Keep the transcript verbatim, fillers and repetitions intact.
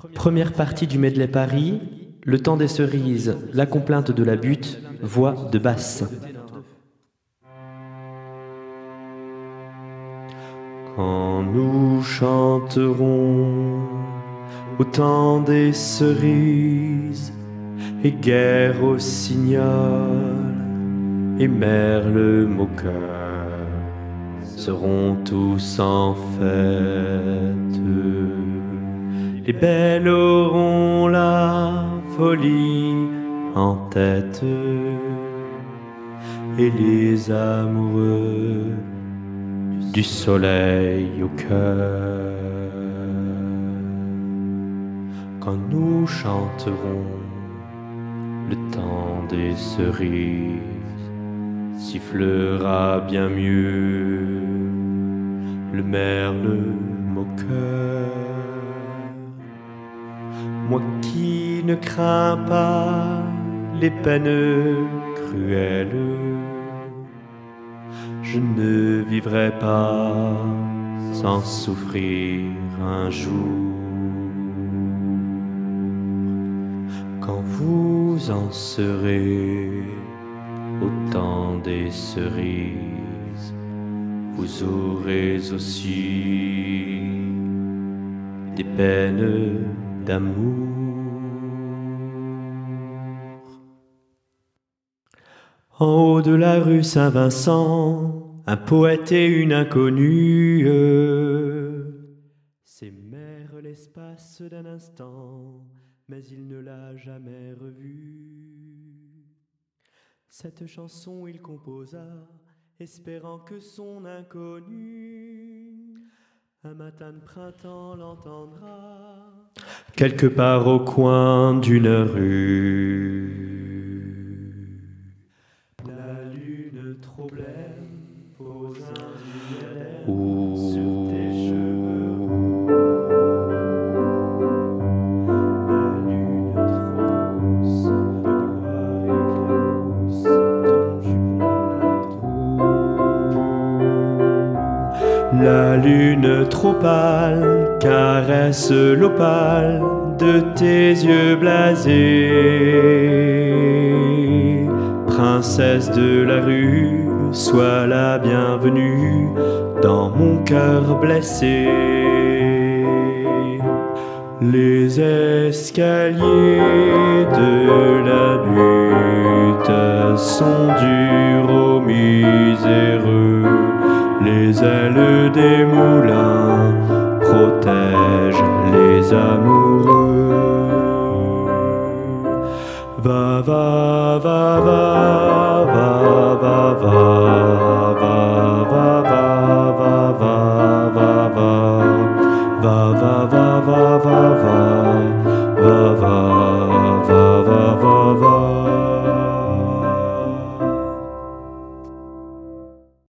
Première partie du medley Paris, le temps des cerises, la complainte de la butte, voix de basse. Quand nous chanterons au temps des cerises, et guerre au signal, et merle moqueur seront tous en fête. Les belles auront la folie en tête, et les amoureux du soleil au cœur. Quand nous chanterons le temps des cerises, sifflera bien mieux le merle moqueur. Moi qui ne crains pas les peines cruelles, je ne vivrai pas sans souffrir un jour. Quand vous en serez au temps des cerises, vous aurez aussi des peines d'amour. En haut de la rue Saint-Vincent, un poète et une inconnue s'aimèrent l'espace d'un instant, mais il ne l'a jamais revue. Cette chanson il composa, espérant que son inconnue un matin de printemps l'entendra quelque part au coin d'une rue. La lune trop blême pose un diadème sur tes cheveux roux. La lune trop rousse de gloire éclabousse ton jupon plein de trous. La lune trop pâle caresse l'opale de tes yeux blasés. Princesse de la rue, sois la bienvenue dans mon cœur blessé. Les escaliers de la butte sont durs aux miséreux. Les ailes des moulins protègent les amoureux. Va, va, va.